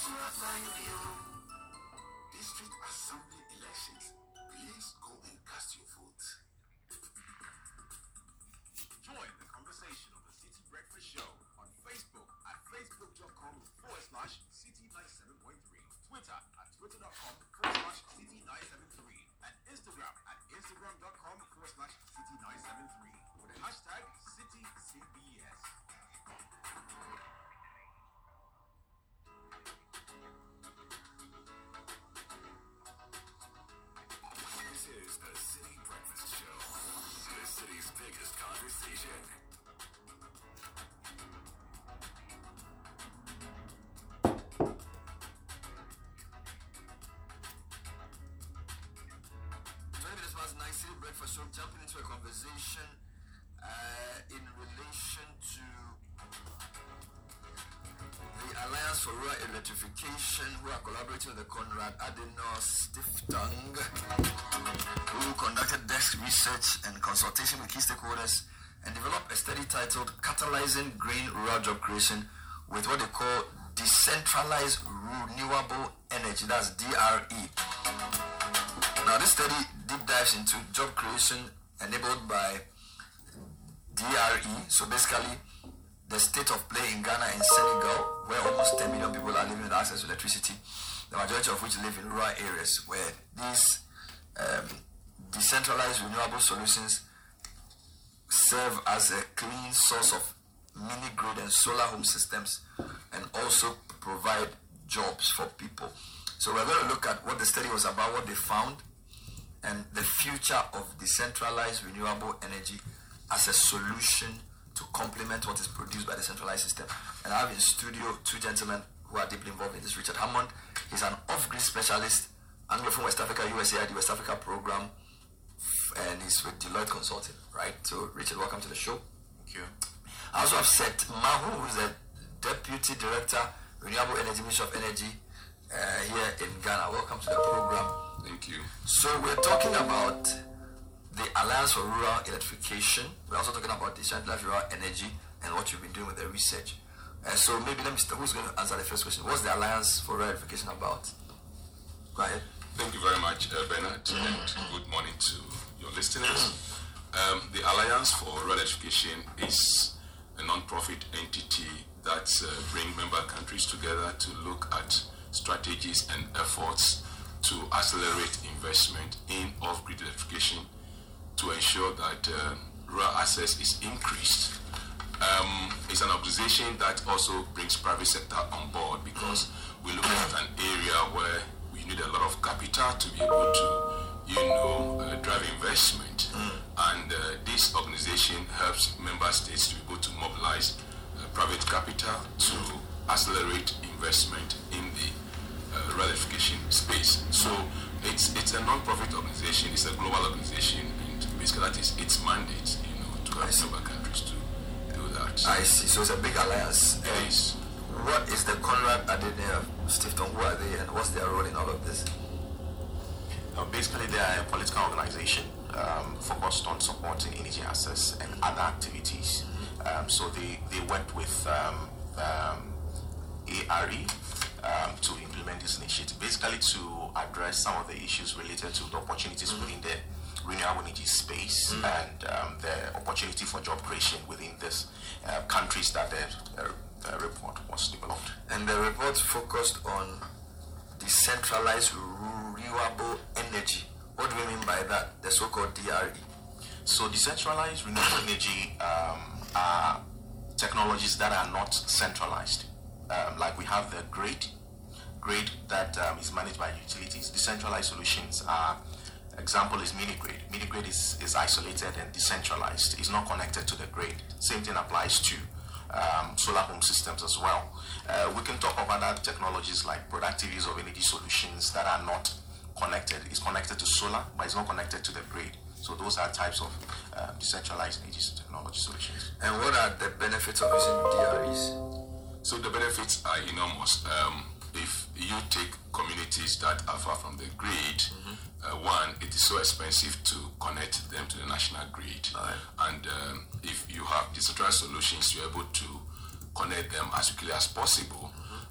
District Assembly elections. Please go and cast your votes. Join the conversation of the City Breakfast Show on Facebook at facebook.com/City97.3, Twitter at twitter.com/City973, and Instagram at instagram.com/City973 with the hashtag CityCBS. This is the City Breakfast Show, the city's biggest conversation. City Breakfast Show, jumping into a conversation in relation to the Alliance for Rural Electrification, who are collaborating with the Konrad Adenauer Stiftung, who conducted desk research and consultation with key stakeholders and developed a study titled Catalyzing Green Rural Job Creation with what they call Decentralized Renewable Energy, that's DRE. Now, this study deep dives into job creation enabled by DRE. So basically, the state of play in Ghana and Senegal, where almost 10 million people are living with access to electricity, the majority of which live in rural areas, where these decentralized renewable solutions serve as a clean source of mini-grid and solar home systems, and also provide jobs for people. So we're going to look at what the study was about, what they found, and the future of decentralized renewable energy as a solution to complement what is produced by the centralized system. And I have in studio two gentlemen who are deeply involved in this. Richard Hammond, he's an off-grid specialist, Anglophone West Africa, USAID West Africa program, and he's with Deloitte Consulting, right? So, Richard, welcome to the show. Thank you. I also have Seth Mahu, who's the Deputy Director, Renewable Energy, Ministry of Energy, here in Ghana. Welcome to the program. Thank you. So we're talking about the Alliance for Rural Electrification. We're also talking about decentralized rural energy and what you've been doing with the research. So maybe let me start. Who's going to answer the first question? What's the Alliance for Rural Electrification about? Go ahead. Thank you very much, Bernard, and good morning to your listeners. The Alliance for Rural Electrification is a non-profit entity that brings member countries together to look at strategies and efforts to accelerate investment in off-grid electrification to ensure that rural access is increased. It's an organization that also brings private sector on board because we're looking at an area where we need a lot of capital to be able to, drive investment. And this organization helps member states to be able to mobilize private capital to accelerate investment in the rural electrification space. So it's a non-profit organization, it's a global organization, and basically that is its mandate, to help member countries to do that. I see. So it's a big alliance. Yes. What is the Konrad Adenauer Stiftung? Who are they and what's their role in all of this? Basically, they are a political organization focused on supporting energy access and other activities. So they worked with ARE to implement this initiative, basically to address some of the issues related to the opportunities within the renewable energy space and the opportunity for job creation within this countries that the report was developed. And the report focused on decentralized renewable energy. What do we mean by that? The so-called DRE. So decentralized renewable energy are technologies that are not centralized. Like we have the grid that is managed by utilities. Decentralized solutions are, example is mini-grid. Mini-grid is isolated and decentralized. It's not connected to the grid. Same thing applies to solar home systems as well. We can talk about other technologies like productive use of energy solutions that are not connected. It's connected to solar, but it's not connected to the grid. So those are types of decentralized energy technology solutions. And what are the benefits of using DREs? So the benefits are enormous. If you take communities that are far from the grid, one, it is so expensive to connect them to the national grid. Right. And if you have decentralized solutions, you're able to connect them as quickly as possible.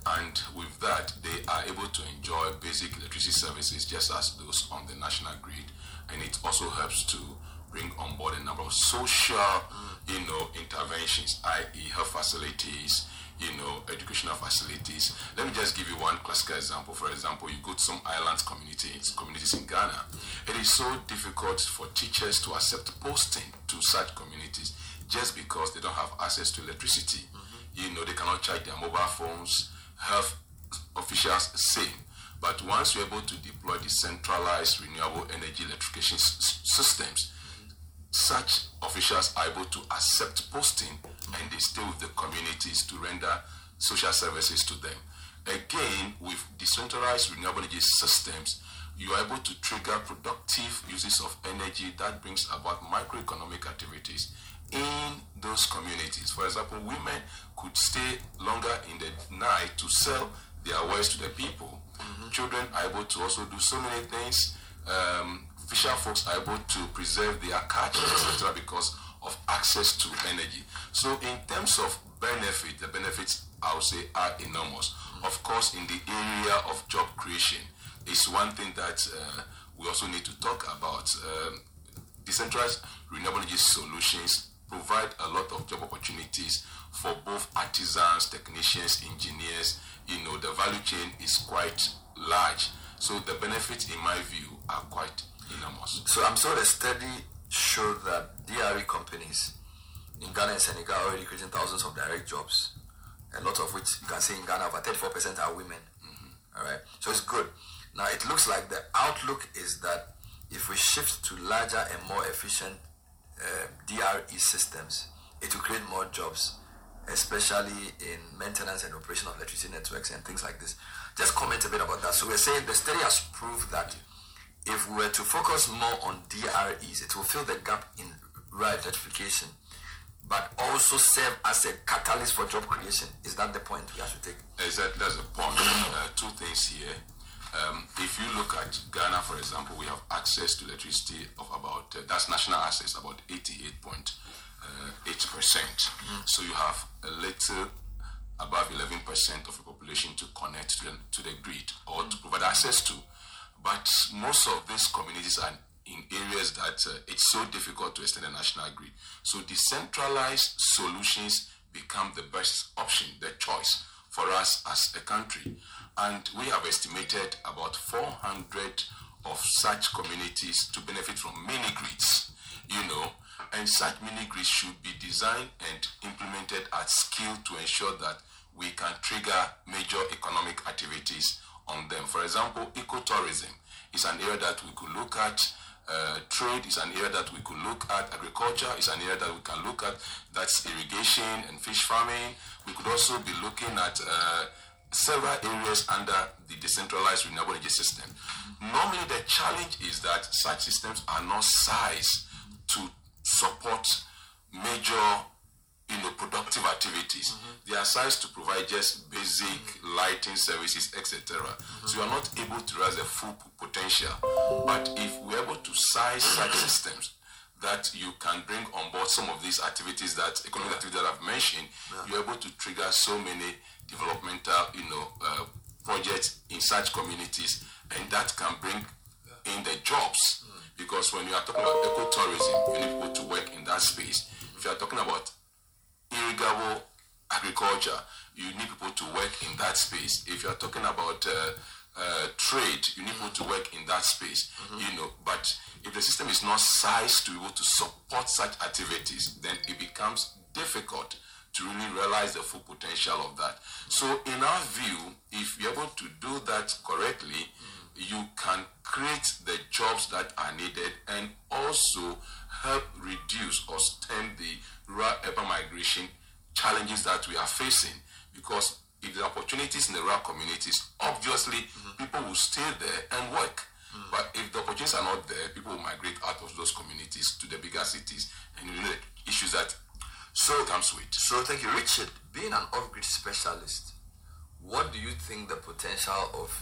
And with that, they are able to enjoy basic electricity services just as those on the national grid. And it also helps to bring on board a number of social, interventions, i.e. health facilities, educational facilities. Let me just give you one classical example. For example, you go to some islands communities in Ghana. It is so difficult for teachers to accept posting to such communities just because they don't have access to electricity. They cannot charge their mobile phones. Health officials same. But once you're able to deploy decentralized renewable energy electrification systems, such officials are able to accept posting and they stay with the communities to render social services to them. Again, with decentralized renewable energy systems, you are able to trigger productive uses of energy that brings about microeconomic activities in those communities. For example, women could stay longer in the night to sell their wares to the people. Children are able to also do so many things. Fisher folks are able to preserve their catch, etc., because of access to energy. So in terms of benefit, the benefits, I would say, are enormous. Of course, in the area of job creation, is one thing that we also need to talk about. Decentralized renewable energy solutions provide a lot of job opportunities for both artisans, technicians, engineers. The value chain is quite large. So the benefits, in my view, are quite enormous. So I'm sure the study showed that DRE companies in Ghana and Senegal are already creating thousands of direct jobs, a lot of which you can say in Ghana over 34% are women. All right, so it's good. Now it looks like the outlook is that if we shift to larger and more efficient DRE systems, it will create more jobs, especially in maintenance and operation of electricity networks and things like this. Just comment a bit about that. So we're saying the study has proved that if we were to focus more on DREs, it will fill the gap in rural electrification, but also serve as a catalyst for job creation. Is that the point we have to take? Exactly, that's the point. Two things here. If you look at Ghana, for example, we have access to electricity of about, that's national access, about 88.8%. So you have a little above 11% of the population to connect to the grid or to provide access to. But most of these communities are in areas that it's so difficult to extend a national grid. So decentralized solutions become the best option, the choice for us as a country. And we have estimated about 400 of such communities to benefit from mini grids, and such mini grids should be designed and implemented at scale to ensure that we can trigger major economic activities on them. For example, ecotourism is an area that we could look at. Trade is an area that we could look at. Agriculture is an area that we can look at. That's irrigation and fish farming. We could also be looking at several areas under the decentralized renewable energy system. Normally, the challenge is that such systems are not sized to support major productive activities. They are sized to provide just basic lighting services, etc. So you are not able to realize the full potential. But if we're able to size such systems that you can bring on board some of these activities, that economic activities that I've mentioned, you're able to trigger so many developmental, projects in such communities, and that can bring in the jobs. Because when you are talking about ecotourism, you need people to work in that space. If you are talking about irrigable agriculture, you need people to work in that space. If you are talking about trade, you need people to work in that space. But if the system is not sized to be able to support such activities, then it becomes difficult to really realize the full potential of that. So in our view, if you're able to do that correctly, you can create the jobs that are needed and also help reduce or stem the rural-urban migration challenges that we are facing. Because if there are opportunities in the rural communities, obviously people will stay there and work. But if the opportunities are not there, people will migrate out of those communities to the bigger cities, and the issues that comes with. So thank you, Richard. Being an off-grid specialist, what do you think the potential of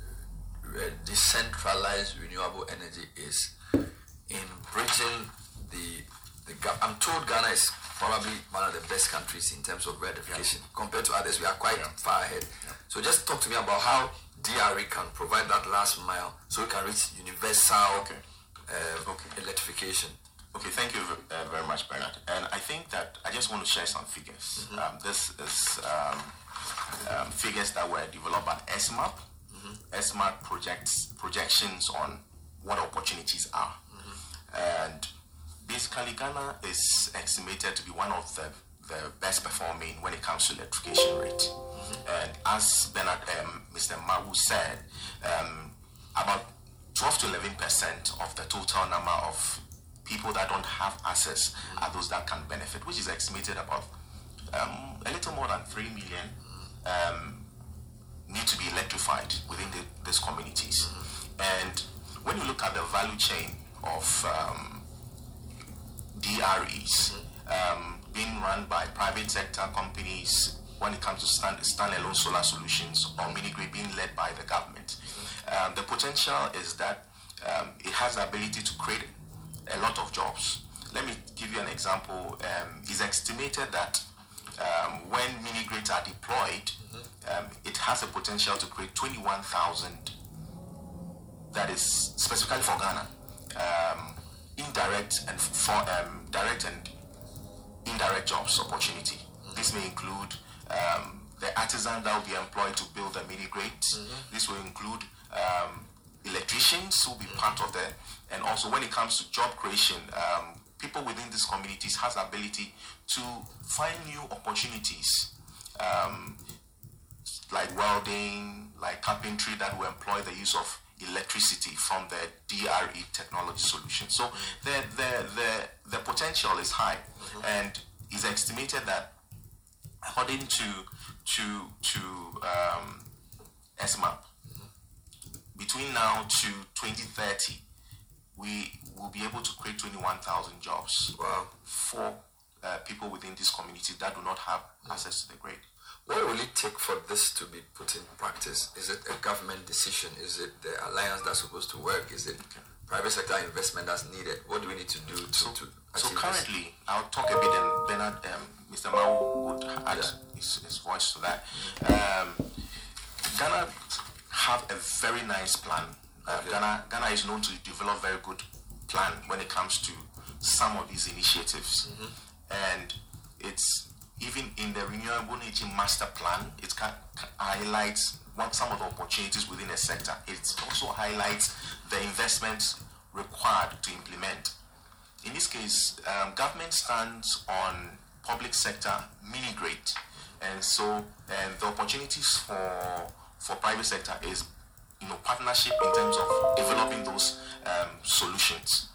decentralized renewable energy is in bridging the gap? I'm told Ghana is probably one of the best countries in terms of electrification. Compared to others, we are quite far ahead. So just talk to me about how DRE can provide that last mile so we can reach universal electrification. Okay, thank you very much, Bernard. And I think that I just want to share some figures. This is figures that were developed by SMAP. SMAP projections on what opportunities are. And basically, Ghana is estimated to be one of the best performing when it comes to electrification rate. And as Bernard, Mr. Mawu said, about 12 to 11% of the total number of people that don't have access are those that can benefit, which is estimated about a little more than 3 million need to be electrified within these communities. And when you look at the value chain of DREs being run by private sector companies, when it comes to standalone solar solutions, or mini-grid being led by the government, the potential is that it has the ability to create a lot of jobs. Let me give you an example. It's estimated that when mini-grids are deployed, it has a potential to create 21,000, that is specifically for Ghana, indirect and direct and indirect jobs opportunity. This may include the artisan that will be employed to build the mini-grids. This will include electricians who will be part of the, and also when it comes to job creation, people within these communities has the ability to find new opportunities, like welding, like carpentry, that will employ the use of electricity from the DRE technology solution. So the potential is high, and it's estimated that according to SMAP, between now to 2030, we will be able to create 21,000 jobs for people within this community that do not have access to the grid. What will it take for this to be put in practice? Is it a government decision? Is it the alliance that's supposed to work? Is it private sector investment that's needed? What do we need to do to achieve So currently, this? I'll talk a bit, and Bernard, Mr. Mawu would add his voice to that. Ghana have a very nice plan. Ghana is known to develop very good plan when it comes to some of these initiatives. And it's even in the Renewable Energy Master Plan, it highlights some of the opportunities within a sector. It also highlights the investments required to implement. In this case, government stands on public sector mini-grid, and so the opportunities for private sector is partnership in terms of developing those solutions.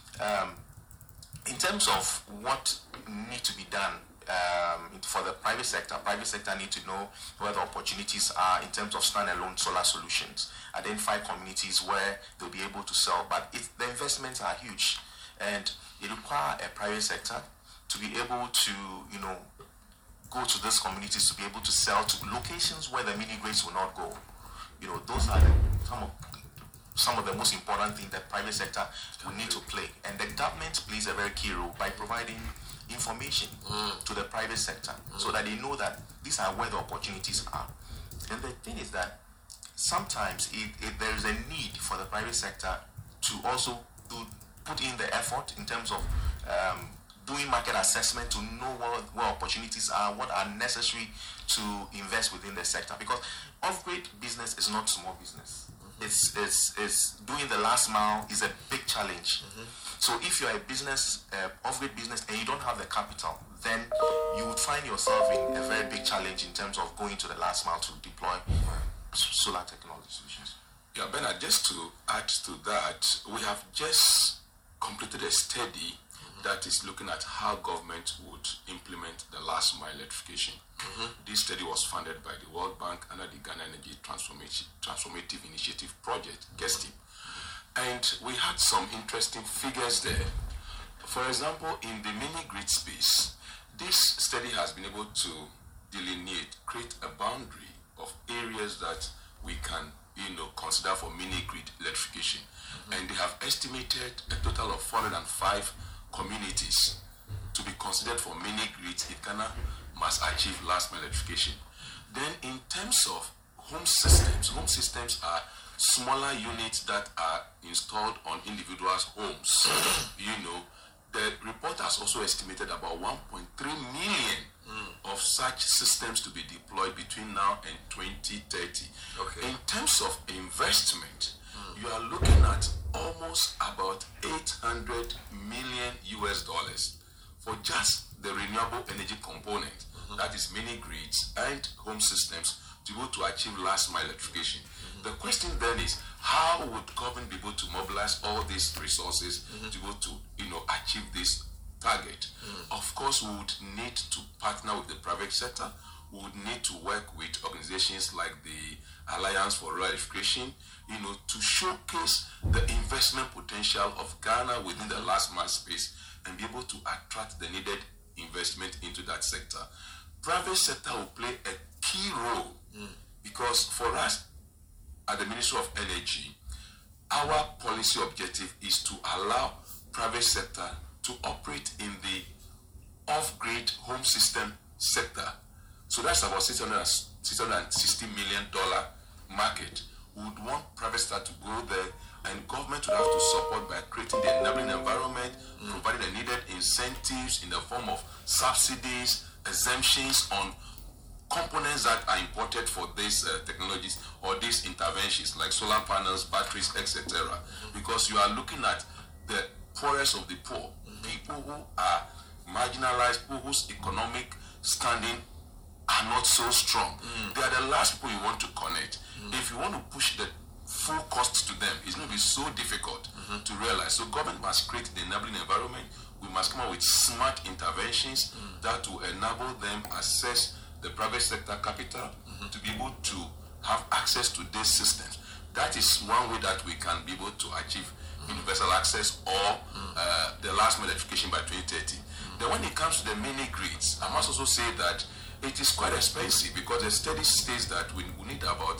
In terms of what needs to be done for the private sector need to know where the opportunities are in terms of standalone solar solutions, identify communities where they'll be able to sell, but the investments are huge, and it requires a private sector to be able to go to these communities, to be able to sell to locations where the mini-grids will not go. Those are some of the most important things that private sector will need to play, and the government plays a very key role by providing information to the private sector so that they know that these are where the opportunities are. And the thing is that sometimes if there is a need for the private sector to also put in the effort in terms of doing market assessment to know where opportunities are, what are necessary to invest within the sector, because off-grid business is not small business. It's doing the last mile is a big challenge. So if you're a business, off-grid business, and you don't have the capital, then you would find yourself in a very big challenge in terms of going to the last mile to deploy solar technology solutions. Yeah, Bernard, just to add to that, we have just completed a study that is looking at how government would implement the last mile electrification. This study was funded by the World Bank under the Ghana Energy Transformative Initiative Project, GESTIP. And we had some interesting figures there. For example, in the mini-grid space, this study has been able to delineate, create a boundary of areas that we can consider for mini-grid electrification. And they have estimated a total of 405 communities to be considered for mini grids, Ghana must achieve last mile electrification. Then in terms of home systems are smaller units that are installed on individuals' homes. The report has also estimated about 1.3 million of such systems to be deployed between now and 2030. Okay. In terms of investment, you are looking at almost about $800 million for just the renewable energy component, that is mini grids and home systems, to be able to achieve last mile electrification. The question then is, how would government be able to mobilize all these resources to be able to achieve this target? Of course, we would need to partner with the private sector. We would need to work with organizations like the Alliance for Rural Electrification, to showcase the investment potential of Ghana within the last mile space and be able to attract the needed investment into that sector. Private sector will play a key role because for us at the Ministry of Energy, our policy objective is to allow private sector to operate in the off-grid home system sector. So that's about $660 million market. We would want private sector to go there, and government would have to support by creating the enabling environment, providing the needed incentives in the form of subsidies, exemptions on components that are imported for these technologies or these interventions like solar panels, batteries, etc. Because you are looking at the poorest of the poor, people who are marginalized, people whose economic standing are not so strong. They are the last people you want to connect. If you want to push the full cost to them, it's going to be so difficult to realize. So government must create the enabling environment. We must come up with smart interventions that will enable them access the private sector capital to be able to have access to these systems. That is one way that we can be able to achieve universal access or the last mile electrification by 2030. Then when it comes to the mini grids, I must also say that it is quite expensive because the study states that we need about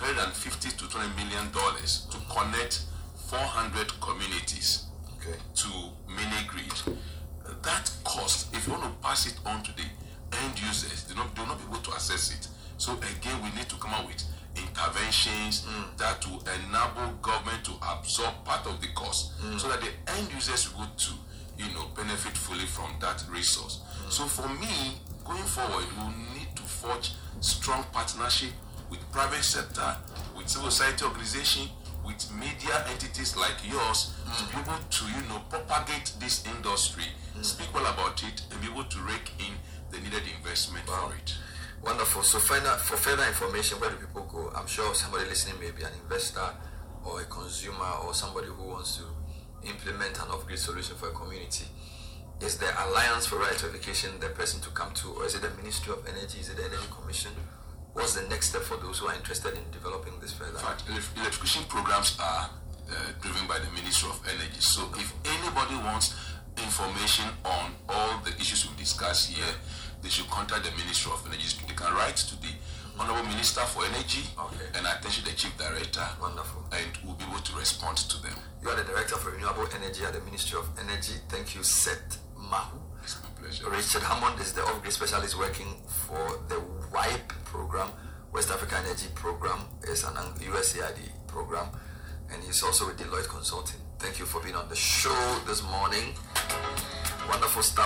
$150 to $20 million to connect 400 communities to mini grid. That cost, if you want to pass it on to the end users, they will not be able to access it. So again, we need to come up with interventions that will enable government to absorb part of the cost so that the end users will go to benefit fully from that resource. So for me, going forward, we will need to forge strong partnership with private sector, with civil society organization, with media entities like yours to be able to propagate this industry, speak well about it, and be able to rake in the needed investment for it. Wonderful. So for further information, where do people go? I'm sure somebody listening may be an investor or a consumer or somebody who wants to implement an off-grid solution for a community. Is the Alliance for Rural Electrification the person to come to, or is it the Ministry of Energy? Is it the Energy Commission? What's the next step for those who are interested in developing this further? In fact, electrification programs are driven by the Ministry of Energy. So if anybody wants information on all the issues we discussed here, they should contact the Ministry of Energy. They can write to the Honorable Minister for Energy and attention the Chief Director. Wonderful. And we'll be able to respond to them. You are the Director for Renewable Energy at the Ministry of Energy. Thank you, Seth Mahu. It's my pleasure. Richard Hammond is the off-grid specialist working for the WIPE program, West Africa Energy Program. It's an USAID program, and he's also with Deloitte Consulting. Thank you for being on the show this morning. Wonderful stuff,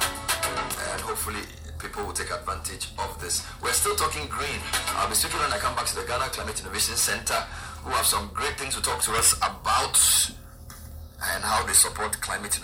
and hopefully people will take advantage of this. We're still talking green. I'll be speaking when I come back to the Ghana Climate Innovation Center, who have some great things to talk to us about and how they support climate innovation.